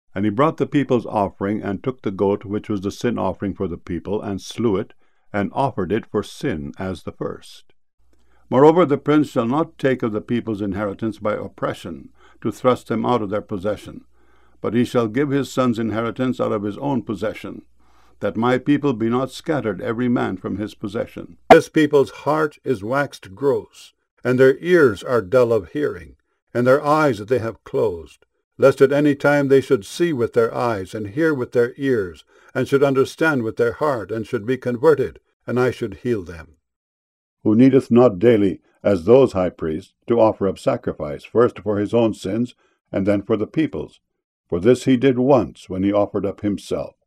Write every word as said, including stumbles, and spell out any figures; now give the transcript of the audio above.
And he brought the people's offering, and took the goat which was the sin offering for the people, and slew it, and offered it for sin as the first. Moreover, the prince shall not take of the people's inheritance by oppression, to thrust them out of their possession, but he shall give his son's inheritance out of his own possession, that my people be not scattered every man from his possession. This people's heart is waxed gross, and their ears are dull of hearing, and their eyes they have closed, lest at any time they should see with their eyes, and hear with their ears, and should understand with their heart, and should be converted, and I should heal them. Who needeth not daily, as those high priests, to offer up sacrifice, first for his own sins, and then for the people's. For this he did once, when he offered up himself.